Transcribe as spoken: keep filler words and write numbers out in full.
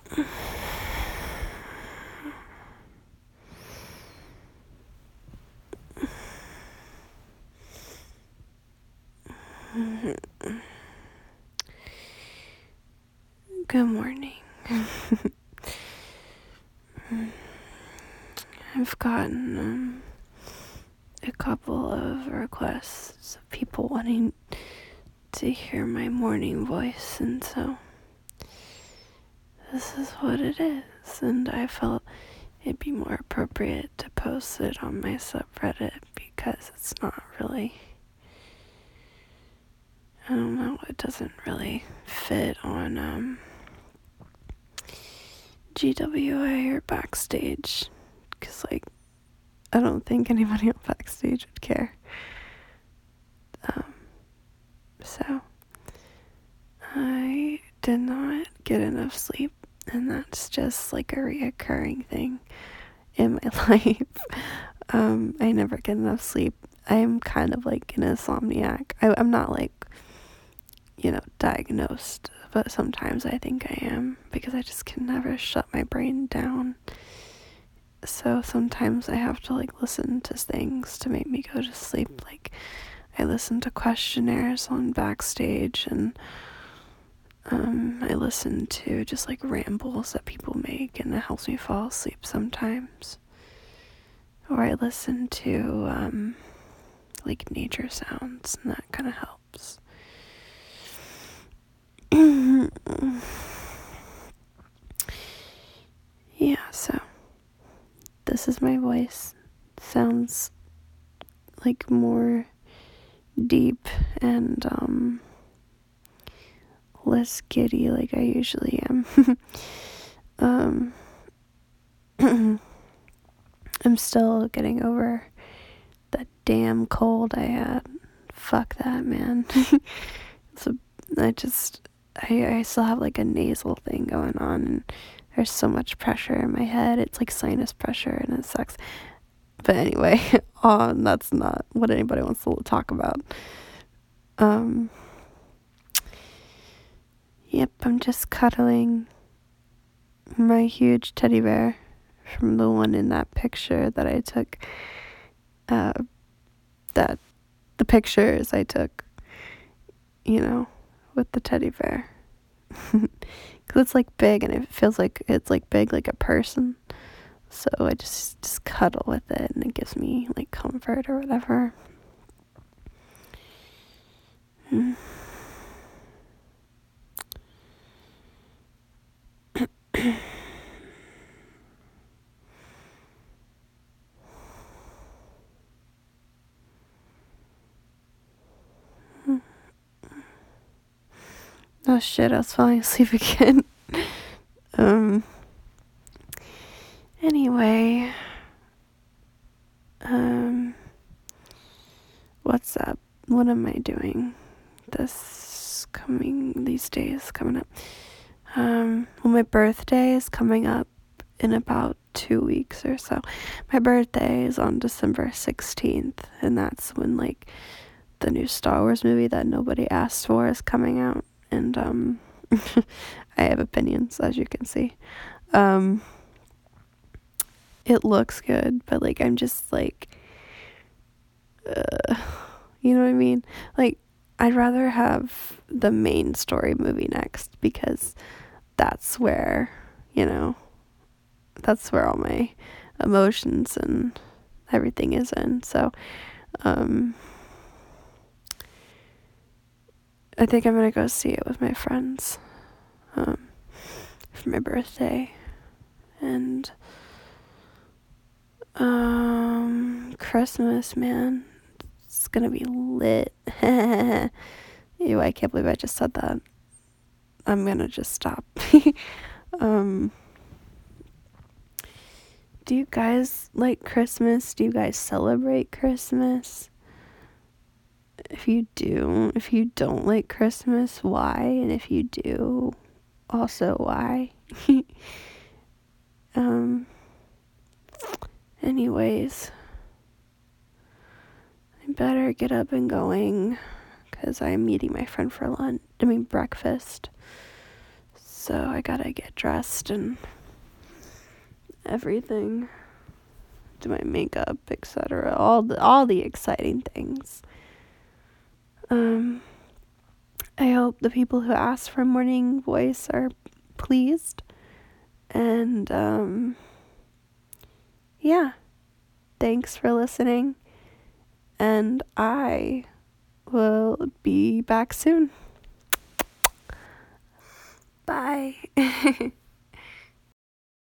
Good morning. I've gotten um, a couple of requests of people wanting to hear my morning voice, and so this is what it is. And I felt it'd be more appropriate to post it on my subreddit because it's not really, I don't know, it doesn't really fit on um, G W A or Backstage, because, like, I don't think anybody on Backstage would care. Um, so, I did not get enough sleep, and that's just, like, a reoccurring thing in my life. um, I never get enough sleep. I'm kind of like an insomniac. I, I'm not, like, you know, diagnosed, but sometimes I think I am, because I just can never shut my brain down. So sometimes I have to, like, listen to things to make me go to sleep. Like, I listen to questionnaires on Backstage, and um, I listen to just, like, rambles that people make, and it helps me fall asleep sometimes. Or I listen to, um, like, nature sounds, and that kind of helps. Yeah, so this is my voice. Sounds like more deep and um less giddy like I usually am. um I'm still getting over that damn cold I had. Fuck that, man. So I just I, I still have, like, a nasal thing going on, and there's so much pressure in my head. It's like sinus pressure, and it sucks. But anyway, oh, that's not what anybody wants to talk about. Um, yep, I'm just cuddling my huge teddy bear from the one in that picture that I took. Uh, that the pictures I took, you know, with the teddy bear. Because it's, like, big, and it feels like it's, like, big like a person. So I just, just cuddle with it, and it gives me, like, comfort or whatever. Mm. Oh shit, I was falling asleep again. um, anyway, um, what's up? What am I doing this coming, these days coming up? Um, well, my birthday is coming up in about two weeks or so. My birthday is on December sixteenth, and that's when, like, the new Star Wars movie that nobody asked for is coming out. And, um, I have opinions, as you can see. Um, it looks good, but, like, I'm just, like, uh, you know what I mean? Like, I'd rather have the main story movie next, because that's where, you know, that's where all my emotions and everything is in. So, um, I think I'm gonna go see it with my friends, um, for my birthday, and, um, Christmas, man, it's gonna be lit. Ew, I can't believe I just said that. I'm gonna just stop. um, do you guys like Christmas? Do you guys celebrate Christmas? If you do, if you don't like Christmas, why? And if you do, also why? um, anyways, I better get up and going, because I'm meeting my friend for lunch, I mean breakfast. so I gotta get dressed and everything, do my makeup, et cetera. All the all the exciting things. Um, I hope the people who asked for morning voice are pleased, and um, yeah, thanks for listening, and I will be back soon. Bye.